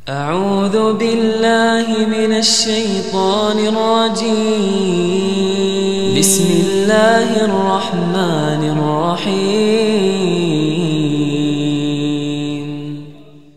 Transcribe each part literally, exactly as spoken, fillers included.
أعوذ بالله من الشيطان الرجيم بسم الله الرحمن الرحيم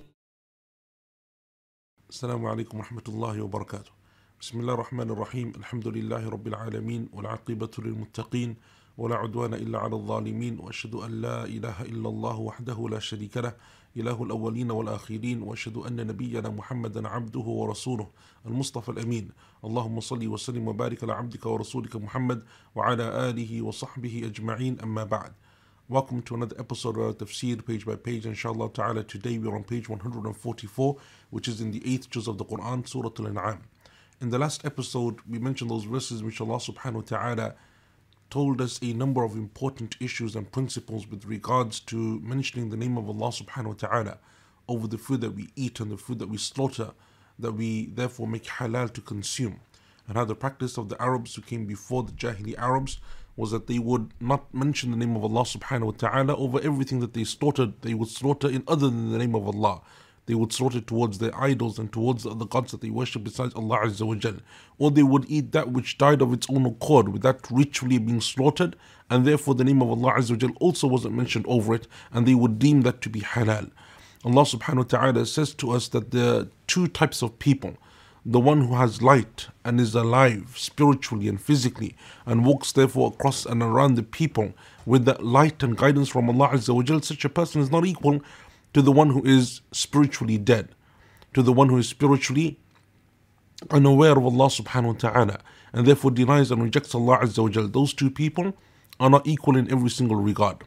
السلام عليكم ورحمة الله وبركاته. بسم الله الرحمن الرحيم. الحمد لله رب العالمين والعاقبة للمتقين ولا عدوان إلا على الظالمين، وأشهد أن لا إله إلا الله وحده لا شريك له إله الأولين والآخرين، وأشهد أن نبينا محمدا عبده ورسوله المصطفى الأمين. اللهم صل وسلم وبارك على عبدك ورسولك محمد وعلى آله وصحبه أجمعين. أما بعد. Welcome to another episode of Tafsir, page by page, inshallah ta'ala. Today we are on page one hundred forty-four, which is in the eighth juz of the Quran, Surah Al-An'am. In the last episode, we mentioned those verses which Allah subhanahu wa ta'ala told us a number of important issues and principles with regards to mentioning the name of Allah subhanahu wa ta'ala over the food that we eat and the food that we slaughter, that we therefore make halal to consume. And how the practice of the Arabs who came before the Jahili Arabs was that they would not mention the name of Allah subhanahu wa ta'ala over everything that they slaughtered. They would slaughter in other than the name of Allah. They would slaughter towards their idols and towards the other gods that they worship besides Allah Azza wa Jal. Or they would eat that which died of its own accord without ritually being slaughtered, and therefore the name of Allah Azza wa Jal also wasn't mentioned over it, and they would deem that to be halal. Allah subhanahu wa ta'ala says to us that there are two types of people. The one who has light and is alive spiritually and physically and walks therefore across and around the people with that light and guidance from Allah Azza wa Jal, such a person is not equal to the one who is spiritually dead, to the one who is spiritually unaware of Allah subhanahu wa ta'ala and therefore denies and rejects Allah Azza wa Jal. Those two people are not equal in every single regard.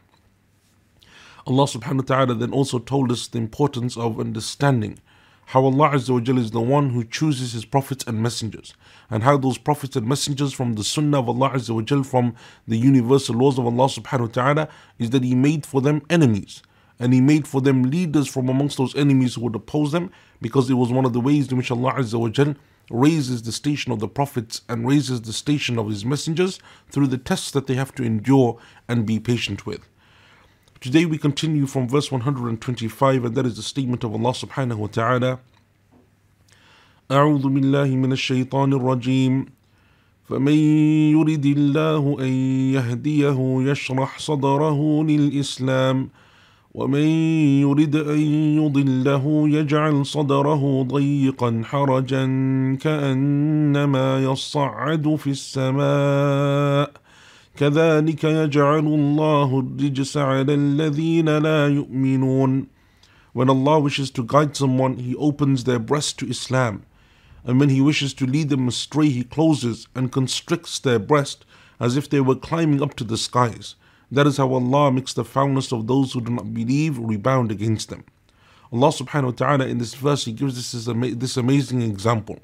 Allah subhanahu wa ta'ala then also told us the importance of understanding how Allah Azza wa Jal is the one who chooses His prophets and messengers, and how those prophets and messengers from the sunnah of Allah Azza wa Jal, from the universal laws of Allah subhanahu wa ta'ala, is that He made for them enemies. And He made for them leaders from amongst those enemies who would oppose them, because it was one of the ways in which Allah Azza wa Jal raises the station of the prophets and raises the station of His messengers through the tests that they have to endure and be patient with. Today we continue from verse one hundred twenty-five, and that is the statement of Allah subhanahu wa ta'ala. أعوذ بالله من الشيطان الرجيم فمن يرد الله أن يهديه يشرح صدره للإسلام ومن يرد أن يضله يجعل صدره ضيقا حرجا كأنما يصعد في السماء كذلك يجعل الله الرجس على الذين لا يؤمنون. When Allah wishes to guide someone, He opens their breast to Islam, and when He wishes to lead them astray, He closes and constricts their breast as if they were climbing up to the skies. That is how Allah makes the foulness of those who do not believe rebound against them. Allah subhanahu wa ta'ala in this verse, He gives us this, ama- this amazing example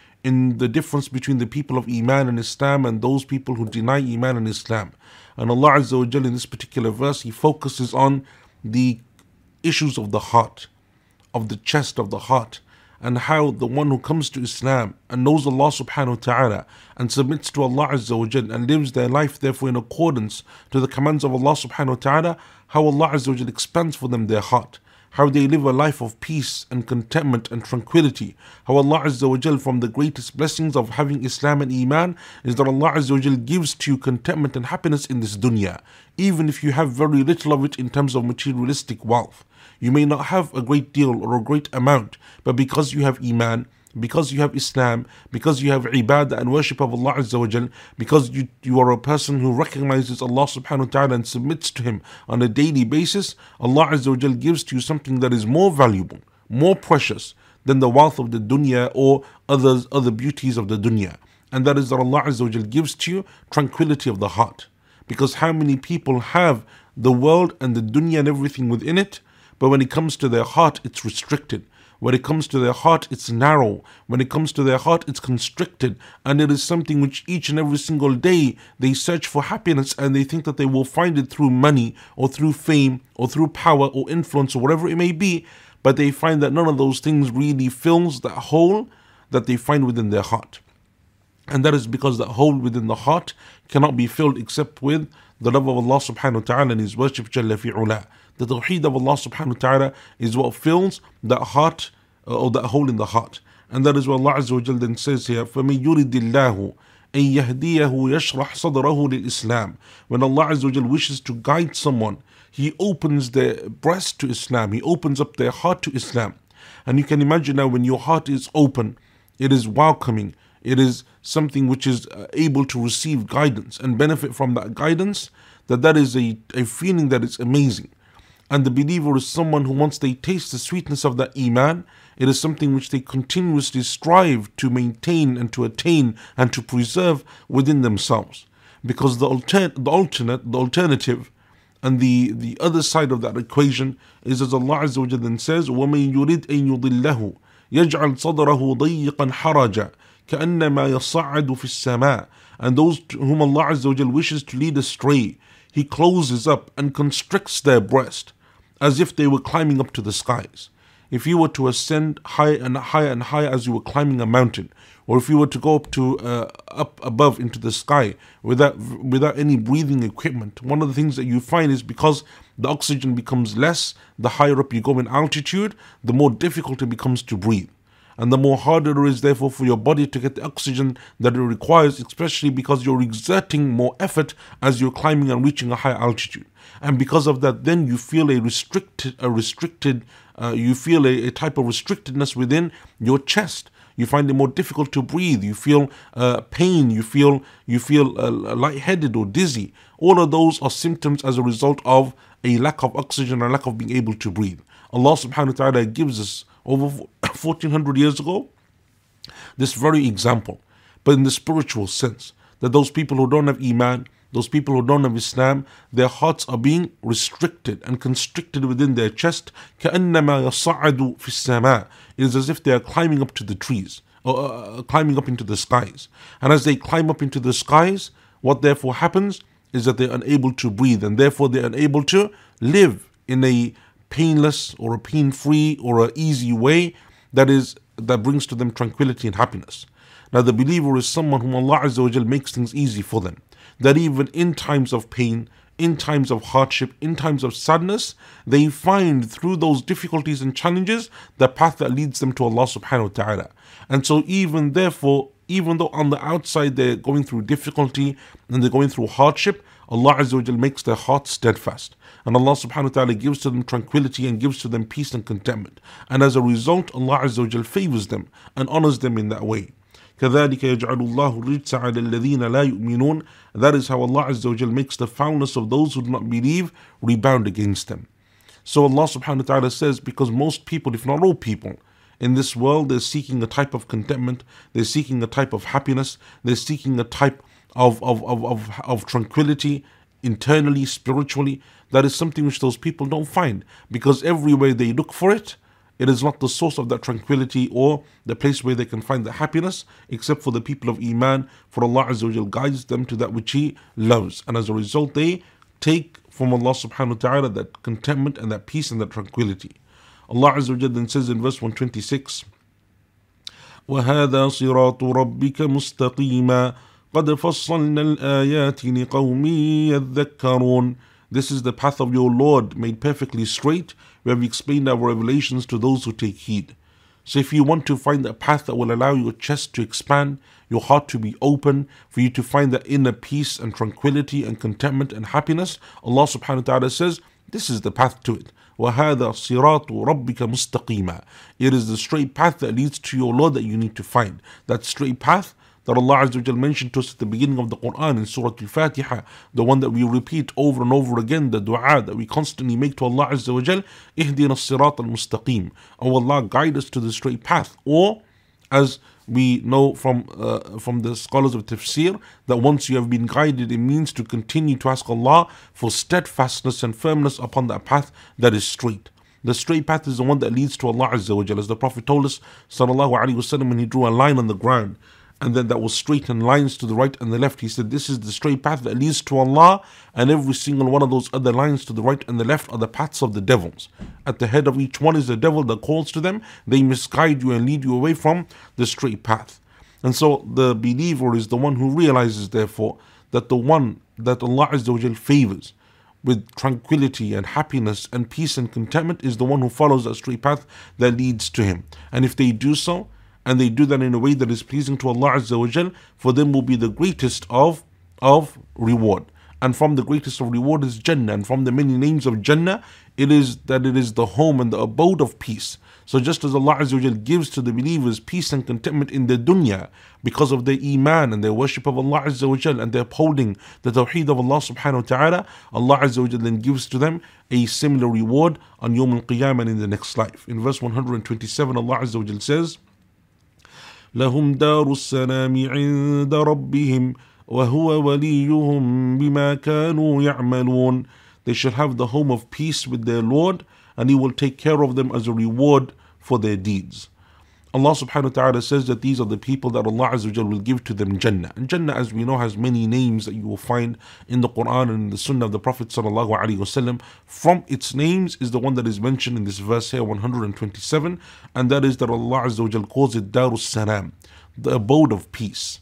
in the difference between the people of Iman and Islam and those people who deny Iman and Islam. And Allah Azza wa Jal in this particular verse, He focuses on the issues of the heart, of the chest of the heart, and how the one who comes to Islam and knows Allah subhanahu wa ta'ala and submits to Allah Azza wa Jal and lives their life therefore in accordance to the commands of Allah subhanahu wa ta'ala, how Allah Azza wa Jal expands for them their heart, how they live a life of peace and contentment and tranquility, how Allah Azza wa Jal, from the greatest blessings of having Islam and Iman is that Allah Azza wa Jal gives to you contentment and happiness in this dunya, even if you have very little of it in terms of materialistic wealth. You may not have a great deal or a great amount, but because you have Iman, because you have Islam, because you have ibadah and worship of Allah Azza wa Jal, because you, you are a person who recognizes Allah subhanahu wa ta'ala and submits to Him on a daily basis, Allah Azza wa Jal gives to you something that is more valuable, more precious than the wealth of the dunya or others, other beauties of the dunya. And that is that Allah Azza wa Jal gives to you tranquility of the heart. Because how many people have the world and the dunya and everything within it, but when it comes to their heart, it's restricted. When it comes to their heart, it's narrow. When it comes to their heart, it's constricted. And it is something which each and every single day they search for happiness, and they think that they will find it through money or through fame or through power or influence or whatever it may be. But they find that none of those things really fills that hole that they find within their heart. And that is because that hole within the heart cannot be filled except with the love of Allah subhanahu wa ta'ala and His worship Jalla fi'ula. The tawheed of Allah subhanahu wa ta'ala is what fills that heart or that hole in the heart. And that is what Allah Azza wa Jal then says here, فَمَن يُرِدِ اللَّهُ أَن يَهْدِيَهُ يَشْرَحْ صَدْرَهُ لِلْإِسْلَامِ. When Allah Azza wa Jal wishes to guide someone, He opens their breast to Islam. He opens up their heart to Islam. And you can imagine now, when your heart is open, it is welcoming. It is something which is able to receive guidance and benefit from that guidance, that that is a, a feeling that is amazing. And the believer is someone who, once they taste the sweetness of that Iman, it is something which they continuously strive to maintain and to attain and to preserve within themselves. Because the, alter- the alternate, the alternative, and the, the other side of that equation is, as Allah Azza wa Jalla then says, وَمَن يُرِدْ أَن يُضِلَّهُ يَجْعَلْ صَدْرَهُ ضَيِّقًا حَرَجًا كَأَنَّمَا يَصَّعَّدُ فِي السَّمَاءِ. And those whom Allah Azza wa Jalla wishes to lead astray, He closes up and constricts their breast as if they were climbing up to the skies. If you were to ascend high and higher and higher as you were climbing a mountain, or if you were to go up to uh, up above into the sky without without any breathing equipment, one of the things that you find is, because the oxygen becomes less, the higher up you go in altitude, the more difficult it becomes to breathe. And the more harder it is, therefore, for your body to get the oxygen that it requires, especially because you're exerting more effort as you're climbing and reaching a higher altitude. And because of that, then you feel a restricted, a restricted, uh, you feel a, a type of restrictedness within your chest. You find it more difficult to breathe. You feel uh, pain. You feel you feel uh, lightheaded or dizzy. All of those are symptoms as a result of a lack of oxygen or lack of being able to breathe. Allah Subhanahu wa Taala gives us over fourteen hundred years ago this very example, but in the spiritual sense, that those people who don't have Iman, those people who don't have Islam, their hearts are being restricted and constricted within their chest. كَأَنَّمَا يَصَّعَّدُ فِي السَّمَاءِ. It is as if they are climbing up to the trees, or uh, climbing up into the skies. And as they climb up into the skies, what therefore happens is that they're unable to breathe, and therefore they're unable to live in a painless or a pain-free or an easy way that is that brings to them tranquility and happiness. Now, the believer is someone whom Allah Azza wa Jal makes things easy for them, that even in times of pain, in times of hardship, in times of sadness, they find through those difficulties and challenges the path that leads them to Allah Subhanahu wa Ta'ala. And so even therefore, even though on the outside they're going through difficulty and they're going through hardship, Allah Azza wa Jal makes their hearts steadfast. And Allah Subhanahu wa Ta'ala gives to them tranquility and gives to them peace and contentment. And as a result, Allah Azza wa Jal favors them and honors them in that way. كَذَلِكَ يَجْعَلُ اللَّهُ الرِّجْسَ عَلَى الَّذِينَ لَا يُؤْمِنُونَ. That is how Allah Azza wa Jal makes the foulness of those who do not believe rebound against them. So Allah Subhanahu wa Ta'ala says, because most people, if not all people, in this world, they're seeking a type of contentment, they're seeking a type of happiness, they're seeking a type of, of, of, of, of tranquility, internally, spiritually. That is something which those people don't find, because everywhere they look for it, it is not the source of that tranquility or the place where they can find the happiness, except for the people of Iman. For Allah Azza wa Jal guides them to that which He loves, and as a result they take from Allah Subhanahu wa Ta'ala that contentment and that peace and that tranquility. Allah Azza wa Jal then says in verse one twenty-six, وَهَذَا صِرَاطُ رَبِّكَ مُسْتَقِيمًا قَدْ فَصَّلْنَا الْآيَاتِ لِقَوْمٍ يَذَّكَّرُونَ. This is the path of your Lord, made perfectly straight. We have explained our revelations to those who take heed. So if you want to find a path that will allow your chest to expand, your heart to be open, for you to find that inner peace and tranquility and contentment and happiness, Allah Subhanahu wa Ta'ala says, this is the path to it. وَهَذَا صِرَاطُ رَبِّكَ مُسْتَقِيمًا. It is the straight path that leads to your Lord that you need to find. That straight path that Allah Azza wa Jal mentioned to us at the beginning of the Quran in Surah Al-Fatiha, the one that we repeat over and over again, the dua that we constantly make to Allah Azza wa Jal, اهدنا الصراط المستقيم. Oh Allah, guide us to the straight path. Or, as we know from uh, from the scholars of tafsir, that once you have been guided, it means to continue to ask Allah for steadfastness and firmness upon that path that is straight. The straight path is the one that leads to Allah Azza wa Jal. As the Prophet told us, sallallahu alaihi wasallam, when he drew a line on the ground, and then that was straight and lines to the right and the left, he said, this is the straight path that leads to Allah, and every single one of those other lines to the right and the left are the paths of the devils. At the head of each one is the devil that calls to them. They misguide you and lead you away from the straight path. And so the believer is the one who realizes, therefore, that the one that Allah Azza wa Jal favors, with tranquility and happiness and peace and contentment is the one who follows that straight path that leads to him. And if they do so, and they do that in a way that is pleasing to Allah Azza wa Jal, for them will be the greatest of, of reward. And from the greatest of reward is Jannah. And from the many names of Jannah, it is that it is the home and the abode of peace. So just as Allah Azza wa Jal gives to the believers peace and contentment in the dunya because of their iman and their worship of Allah Azza wa Jal and their upholding the tawheed of Allah subhanahu wa ta'ala, Allah Azza wa Jal then gives to them a similar reward on Yawm al-Qiyamah and in the next life. In verse one hundred twenty-seven, Allah Azza wa Jal says, لهم دار السلام عند ربهم وهو وليهم بما كانوا يعملون. They shall have the home of peace with their Lord, and He will take care of them as a reward for their deeds. Allah subhanahu wa ta'ala says that these are the people that Allah Azza wa Jal will give to them Jannah. And Jannah, as we know, has many names that you will find in the Quran and in the Sunnah of the Prophet sallallahu alaihi wasallam. From its names is the one that is mentioned in this verse here, one hundred twenty-seven, and that is that Allah Azza wa Jal calls it Darus Salam, the abode of peace.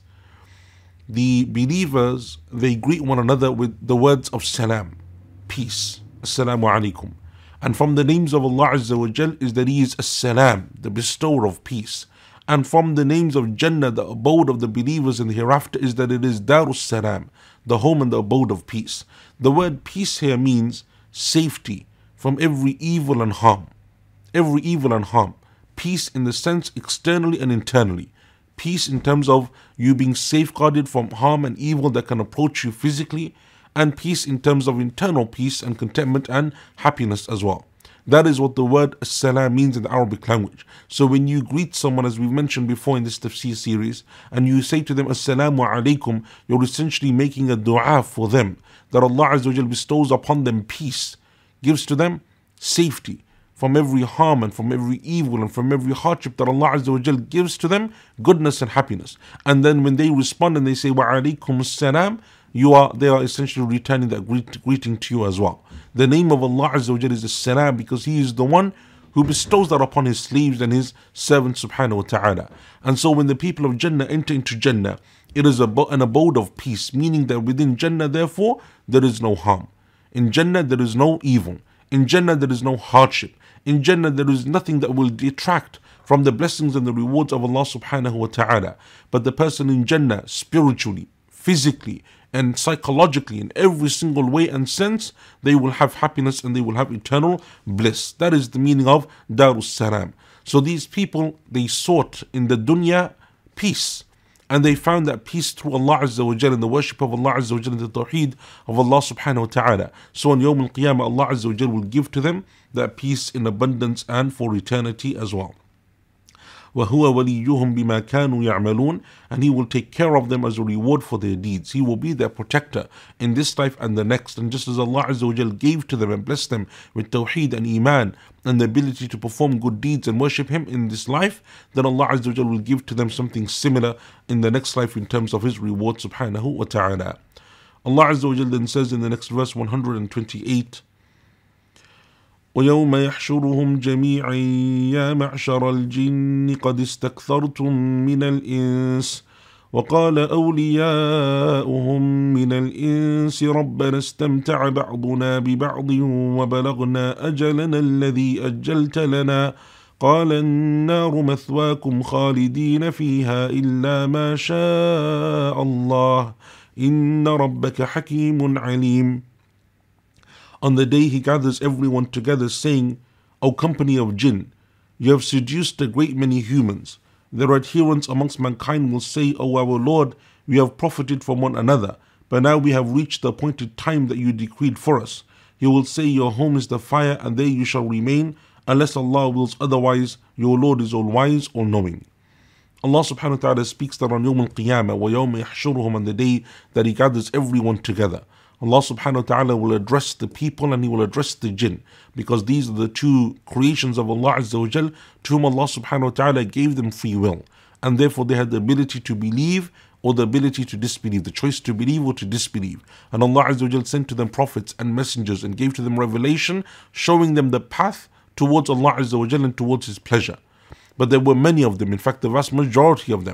The believers, they greet one another with the words of salam, peace, assalamu alaikum. And from the names of Allah Azza wa Jal is that He is As-Salam, the bestower of peace. And from the names of Jannah, the abode of the believers in the hereafter, is that it is Darus Salam, the home and the abode of peace. The word peace here means safety from every evil and harm. Every evil and harm. Peace in the sense externally and internally. Peace in terms of you being safeguarded from harm and evil that can approach you physically, and peace in terms of internal peace and contentment and happiness as well. That is what the word as-salam means in the Arabic language. So when you greet someone, as we've mentioned before in this tafsir series, and you say to them assalamu alaikum, you're essentially making a dua for them, that Allah Azza wa Jal bestows upon them peace, gives to them safety from every harm and from every evil and from every hardship, that Allah Azza wa Jal gives to them goodness and happiness. And then when they respond and they say wa alaikum as-salam, you are they are essentially returning that greet, greeting to you as well. The name of Allah Azza wa Jal is As-Salam, because He is the one who bestows that upon His slaves and His servants subhanahu wa ta'ala. And so when the people of Jannah enter into Jannah, it is a, an abode of peace, meaning that within Jannah therefore there is no harm. In Jannah there is no evil. In Jannah there is no hardship. In Jannah there is nothing that will detract from the blessings and the rewards of Allah subhanahu wa ta'ala. But the person in Jannah, spiritually, physically, and psychologically, in every single way and sense, they will have happiness and they will have eternal bliss. That is the meaning of Darus Salam. So these people, they sought in the dunya peace, and they found that peace through Allah Azza wa Jal and the worship of Allah Azza wa Jal and the tawheed of Allah subhanahu wa ta'ala. So on Yawm al-Qiyamah, Allah Azza wa Jal will give to them that peace in abundance and for eternity as well. وَهُوَ وَلِيُّهُمْ بِمَا كَانُوا يَعْمَلُونَ, and He will take care of them as a reward for their deeds. He will be their protector in this life and the next. And just as Allah Azza wa Jal gave to them and blessed them with tawheed and iman and the ability to perform good deeds and worship Him in this life, then Allah Azza wa Jal will give to them something similar in the next life in terms of His reward subhanahu wa ta'ala. Allah Azza wa Jal then says in the next verse one hundred twenty-eight, وَيَوْمَ يَحْشُرُهُمْ جَمِيعًا يَا مَعْشَرَ الْجِنِّ قَدِ اسْتَكْثَرْتُمْ مِنَ الْإِنسِ وَقَالَ أَوْلِيَاؤُهُمْ مِنَ الْإِنسِ رَبَّنَا اسْتَمْتَعَ بَعْضُنَا بِبَعْضٍ وَبَلَغْنَا أَجَلَنَا الَّذِي أَجَّلْتَ لَنَا قَالَ النَّارُ مَثْوَاكُمْ خَالِدِينَ فِيهَا إِلَّا مَا شَاءَ اللَّهُ إِنَّ رَبَّكَ حَكِيمٌ عَلِيمٌ. On the day He gathers everyone together, saying, O company of jinn, you have seduced a great many humans. Their adherents amongst mankind will say, O our Lord, we have profited from one another, but now we have reached the appointed time that you decreed for us. He will say, Your home is the fire, and there you shall remain, unless Allah wills otherwise. Your Lord is all-wise, all-knowing. Allah subhanahu wa ta'ala speaks that on Yawm al-Qiyamah, وَيَوْمَ يَحْشُرُهُمْ, on the day that He gathers everyone together. Allah subhanahu wa ta'ala will address the people and He will address the jinn, because these are the two creations of Allah Azza wa Jal, to whom Allah subhanahu wa ta'ala gave them free will, and therefore they had the ability to believe or the ability to disbelieve, the choice to believe or to disbelieve. And Allah Azza wa Jal sent to them prophets and messengers and gave to them revelation, showing them the path towards Allah Azza wa Jal and towards His pleasure. But there were many of them, in fact the vast majority of them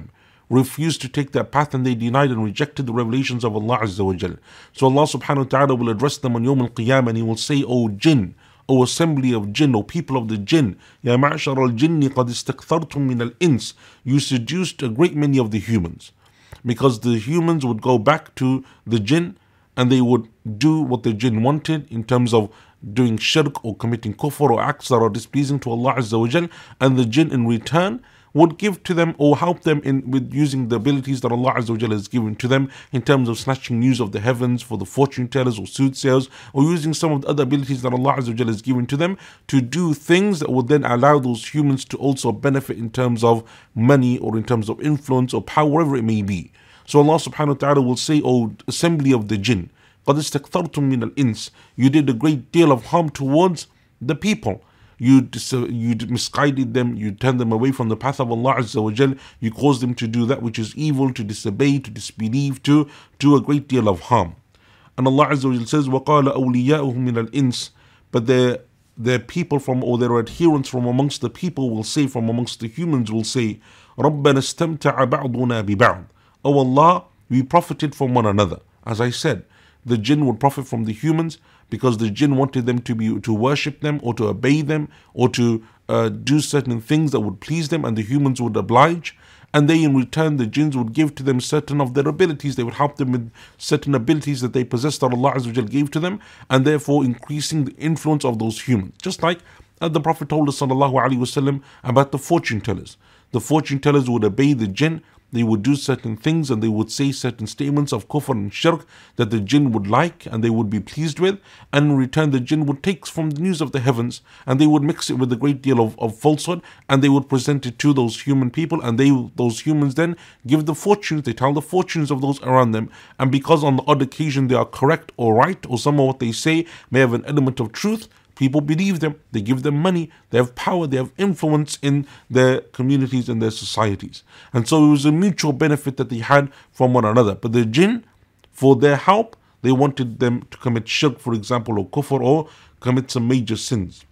refused to take that path, and they denied and rejected the revelations of Allah Azza wa Jal. So Allah subhanahu wa ta'ala will address them on Yawm al-Qiyamah, and He will say, O jinn, O assembly of jinn, O people of the jinn, Ya ma'ashar al-jinni qad istakthartum min al-ins, you seduced a great many of the humans. Because the humans would go back to the jinn, and they would do what the jinn wanted in terms of doing shirk or committing kufr or acts that are displeasing to Allah Azza wa Jal, and the jinn in return would give to them or help them in with using the abilities that Allah Azza wa Jalla has given to them in terms of snatching news of the heavens for the fortune tellers or soothsayers, or using some of the other abilities that Allah Azza wa Jalla has given to them to do things that would then allow those humans to also benefit in terms of money or in terms of influence or power, whatever it may be. So Allah subhanahu wa ta'ala will say, O assembly of the jinn, قَدْ اسْتَكْثَرْتُم مِّنَ الْإِنسِ, you did a great deal of harm towards the people. You, dis- you misguided them, you turned them away from the path of Allah Azza wa Jal, you caused them to do that which is evil, to disobey, to disbelieve, to do a great deal of harm. And Allah Azza wa Jal says, وَقَالَ أَوْلِيَاؤُهُم مِّنَ الْإِنسِ, but their, their people from, or their adherents from amongst the people will say, from amongst the humans will say, رَبَّنَا اسْتَمْتَعَ بَعْضُنَا بِبَعْضٍ, O Allah, we profited from one another. As I said, the jinn would profit from the humans because the jinn wanted them to be to worship them or to obey them or to uh, do certain things that would please them, and the humans would oblige. And they in return, the jinns would give to them certain of their abilities. They would help them with certain abilities that they possessed that Allah Azza wa Jal gave to them, and therefore increasing the influence of those humans. Just like uh, the Prophet told us sallallahu alaihi wasallam about the fortune tellers. The fortune tellers would obey the jinn. They would do certain things and they would say certain statements of kufr and shirk that the jinn would like and they would be pleased with, and in return the jinn would take from the news of the heavens and they would mix it with a great deal of, of falsehood, and they would present it to those human people, and they those humans then give the fortunes, they tell the fortunes of those around them, and because on the odd occasion they are correct or right, or some of what they say may have an element of truth, people believe them, they give them money, they have power, they have influence in their communities and their societies. And so it was a mutual benefit that they had from one another. But the jinn, for their help, they wanted them to commit shirk, for example, or kufr, or commit some major sins.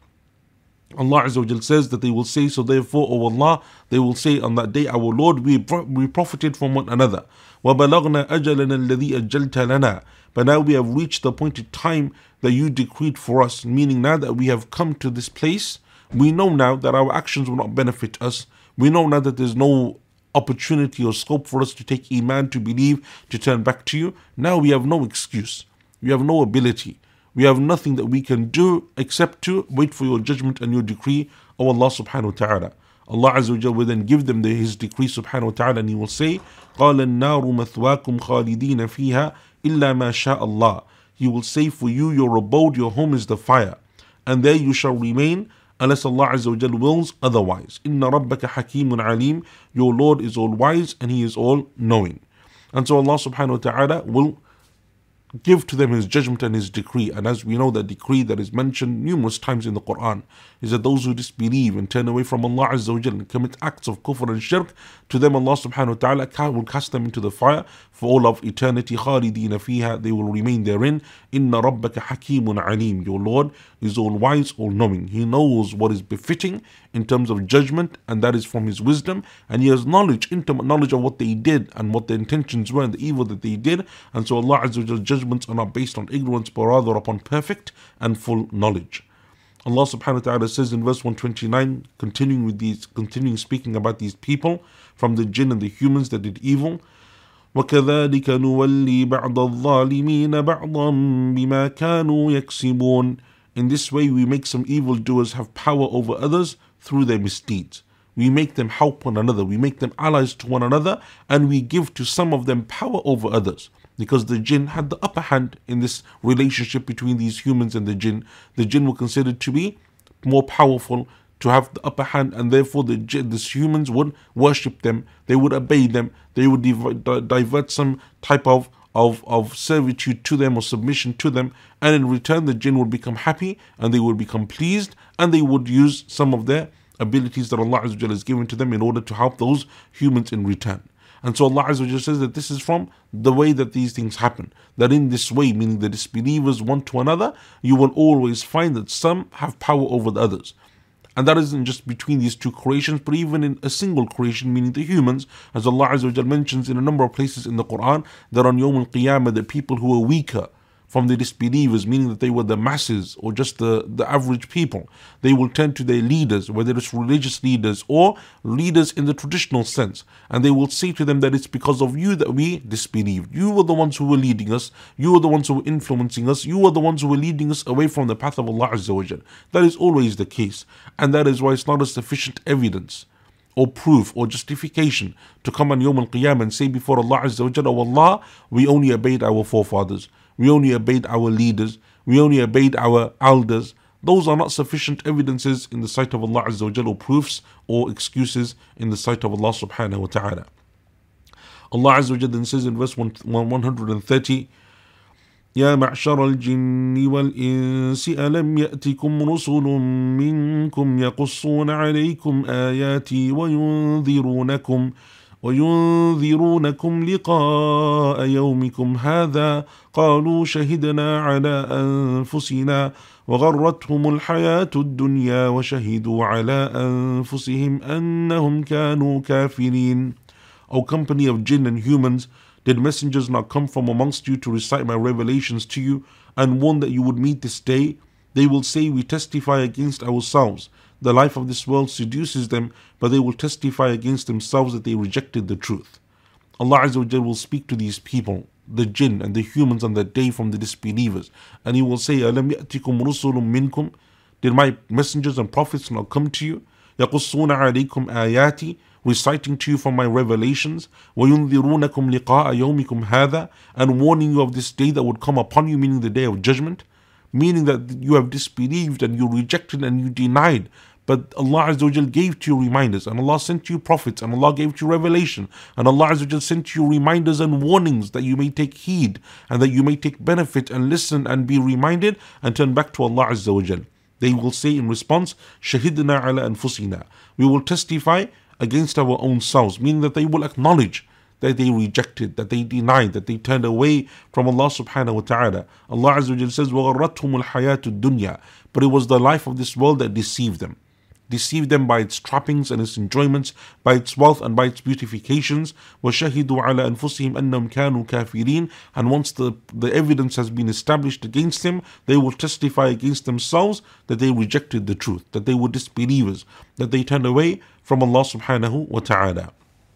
Allah Azza wa Jal says that they will say, so therefore, O Allah, they will say on that day, our Lord, we, we profited from one another. وَبَلَغْنَا أَجَلَنَا الَّذِي أَجَّلْتَ لَنَا, but now we have reached the appointed time that you decreed for us, meaning now that we have come to this place, we know now that our actions will not benefit us. We know now that there's no opportunity or scope for us to take iman, to believe, to turn back to you. Now we have no excuse. We have no ability. We have nothing that we can do except to wait for your judgment and your decree, O Allah subhanahu wa ta'ala. Allah Azza wa Jal will then give them the, His decree subhanahu wa ta'ala, and He will say, قَالَ النَّارُ مَثْوَاكُمْ خَالِدِينَ فِيهَا إِلَّا مَا شَاءَ اللَّهُ. He will say, for you, your abode, your home is the fire, and there you shall remain unless Allah Azza wa Jal wills otherwise. Inna rabbaka hakeemun alim. Your Lord is all wise and He is all knowing. And so Allah subhanahu wa ta'ala will give to them His judgment and His decree. And as we know, that decree that is mentioned numerous times in the Quran is that those who disbelieve and turn away from Allah Azza wa Jal and commit acts of kufr and shirk, to them Allah subhanahu wa ta'ala will cast them into the fire for all of eternity. خالدين فيها, they will remain therein. Inna rabbaka hakeemun alim. Your Lord is all wise, all knowing. He knows what is befitting in terms of judgment, and that is from His wisdom, and He has knowledge, intimate knowledge of what they did and what their intentions were and the evil that they did. And so Allah Azza wa Jal judgments are not based on ignorance but rather upon perfect and full knowledge. Allah subhanahu wa ta'ala says in verse one twenty-nine, continuing with these, continuing speaking about these people from the jinn and the humans that did evil, وَكَذَلِكَ نُوَلِّي بَعْضَ الظَّالِمِينَ بَعْضًا بِمَا كَانُوا يَكْسِبُونَ. In this way we make some evildoers have power over others through their misdeeds. We make them help one another, we make them allies to one another, and we give to some of them power over others. Because the jinn had the upper hand in this relationship between these humans and the jinn. The jinn were considered to be more powerful, to have the upper hand, and therefore the these humans would worship them, they would obey them, they would div- divert some type of, of, of servitude to them or submission to them, and in return the jinn would become happy and they would become pleased, and they would use some of their abilities that Allah Azza wa Jalla has given to them in order to help those humans in return. And so Allah Azza wa Jalla says that this is from the way that these things happen. That in this way, meaning the disbelievers one to another, you will always find that some have power over the others. And that isn't just between these two creations, but even in a single creation, meaning the humans, as Allah Azza wa Jal mentions in a number of places in the Quran, that on Yawm al-Qiyamah, the people who are weaker from the disbelievers, meaning that they were the masses or just the, the average people, they will turn to their leaders, whether it's religious leaders or leaders in the traditional sense, and they will say to them that it's because of you that we disbelieved. You were the ones who were leading us, you were the ones who were influencing us, you were the ones who were leading us away from the path of Allah Azza wa Jal. That is always the case, and that is why it's not a sufficient evidence or proof or justification to come on Yawm al-Qiyamah and say before Allah Azza wa Jal, oh Allah, we only obeyed our forefathers, we only obeyed our leaders, we only obeyed our elders. Those are not sufficient evidences in the sight of Allah Azza wa Jal, or proofs or excuses in the sight of Allah subhanahu wa ta'ala. Allah Azza wa Jal then says in verse one hundred thirty, يا معشر الجن والإنس ألم يأتكم رسل منكم يقصون عليكم آياتي وينذرونكم وينذرونكم لقاء يومكم هذا قالوا شهدنا على أنفسنا وغرتهم الحياة الدنيا وشهدوا على أنفسهم أنهم كانوا كافرين. O company of jinn and humans, did messengers not come from amongst you to recite my revelations to you and warn that you would meet this day? They will say, we testify against ourselves. The life of this world seduces them, but they will testify against themselves that they rejected the truth. Allah Azza wa Jal will speak to these people, the jinn and the humans, on that day from the disbelievers, and He will say, أَلَمْ يَأْتِكُمْ رُسُلٌ مِّنْكُمْ? Did my messengers and prophets not come to you? يَقُصُّونَ عَلَيْكُمْ آيَاتِي, reciting to you from my revelations, وَيُنذِرُونَكُمْ لِقَاءَ يَوْمِكُمْ هَذَا, and warning you of this day that would come upon you, meaning the day of judgment, meaning that you have disbelieved and you rejected and you denied. But Allah Azza wa Jal gave to you reminders, and Allah sent to you prophets, and Allah gave to you revelation, and Allah Azza wa Jal sent to you reminders and warnings that you may take heed and that you may take benefit and listen and be reminded and turn back to Allah Azza wa Jal. They will say in response, Shahidna ala anfusina, we will testify against our own selves, meaning that they will acknowledge that they rejected, that they denied, that they turned away from Allah subhanahu wa ta'ala. Allah Azza wa Jal says, وَغَرَّتْهُمُ الْحَيَاةُ الدُّنْيَا, but it was the life of this world that deceived them. Deceived them by its trappings and its enjoyments, by its wealth and by its beautifications. وَشَهِدُوا عَلَى أَنفُسِهِمْ أَنَّهُمْ كَانُوا كَافِرِينَ, and once the, the evidence has been established against them, they will testify against themselves that they rejected the truth, that they were disbelievers, that they turned away from Allah subhanahu wa ta'ala.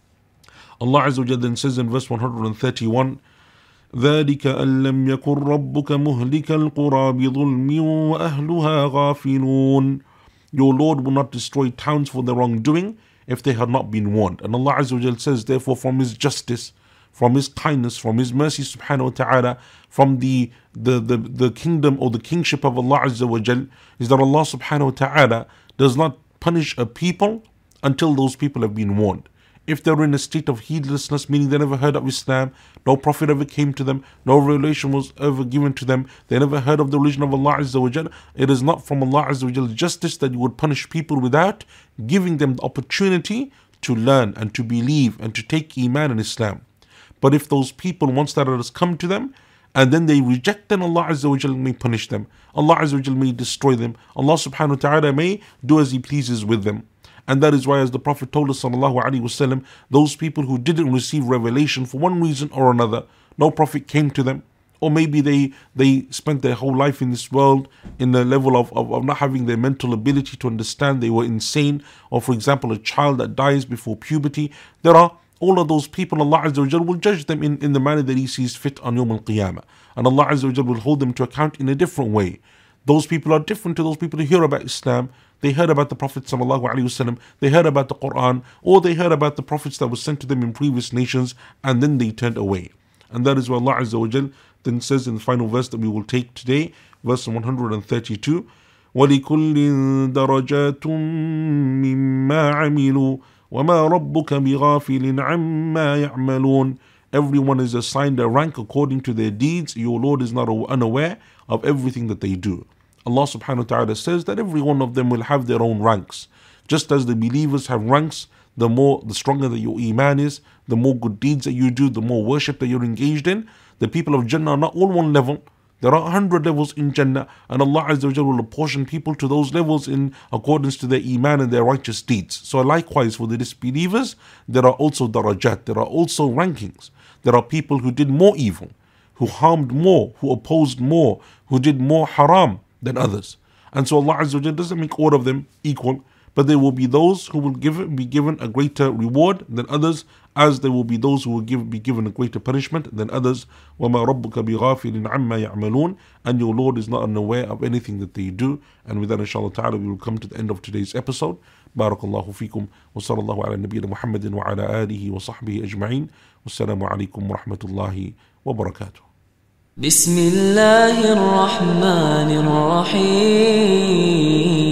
Allah Azza wa Jalla then says in verse one hundred thirty-one, ذلك أن لم يكن ربك مهلك القرى بظلم وأهلها غافلون. Your Lord will not destroy towns for their wrongdoing if they had not been warned. And Allah Azza wa Jalla says, therefore, from His justice, from His kindness, from His mercy subhanahu wa ta'ala, from the, the, the, the kingdom or the kingship of Allah Azza wa Jalla, is that Allah subhanahu wa ta'ala does not punish a people until those people have been warned. If they're in a state of heedlessness, meaning they never heard of Islam, no prophet ever came to them, no revelation was ever given to them, they never heard of the religion of Allah Azza wa Jal, it is not from Allah Azza wa Jal's justice that you would punish people without giving them the opportunity to learn and to believe and to take Iman in Islam. But if those people, once that has come to them, and then they reject, then Allah Azza wa Jal may punish them. Allah Azza wa Jal may destroy them. Allah subhanahu wa ta'ala may do as He pleases with them. And that is why, as the Prophet told us sallallahu alaihi wasallam, those people who didn't receive revelation for one reason or another, no prophet came to them, or maybe they they spent their whole life in this world in the level of, of, of not having their mental ability to understand, they were insane, or for example a child that dies before puberty. There are all of those people, Allah Azza wa Jal will judge them in, in the manner that He sees fit on Yawm al-Qiyamah, and Allah Azza wa Jal will hold them to account in a different way. Those people are different to those people who hear about Islam. They heard about the Prophet sallallahu alaihi wasallam, they heard about the Quran, or they heard about the prophets that were sent to them in previous nations, and then they turned away. And that is why Allah Azza wa Jal then says in the final verse that we will take today, verse one hundred thirty-two, وَلِكُلٍّ دَرَجَاتٌ مِّمَّا عَمِلُوا وَمَا رَبُّكَ بِغَافِلٍ عَمَّا يَعْمَلُونَ. Everyone is assigned a rank according to their deeds. Your Lord is not unaware of everything that they do. Allah subhanahu wa ta'ala says that every one of them will have their own ranks. Just as the believers have ranks, the more, the stronger that your iman is, the more good deeds that you do, the more worship that you're engaged in. The people of Jannah are not all one level. There are one hundred levels in Jannah, and Allah Azza wa Jalla will apportion people to those levels in accordance to their iman and their righteous deeds. So likewise for the disbelievers, there are also darajat, there are also rankings. There are people who did more evil, who harmed more, who opposed more, who did more haram than others. And so Allah Azza wa Jalla doesn't make all of them equal, but there will be those who will give, be given a greater reward than others, as there will be those who will give, be given a greater punishment than others. وَمَا رَبُّكَ بِغَافِلٍ عَمَّا يَعْمَلُونَ. And your Lord is not unaware of anything that they do. And with that, inshallah ta'ala, we will come to the end of today's episode. Barakallahu fikum. Wa sallallahu ala nabiyyina Muhammadin wa ala alihi wa sahbihi ajma'in. Wassalamu alaikum wa rahmatullahi wa barakatuh. بسم الله الرحمن الرحيم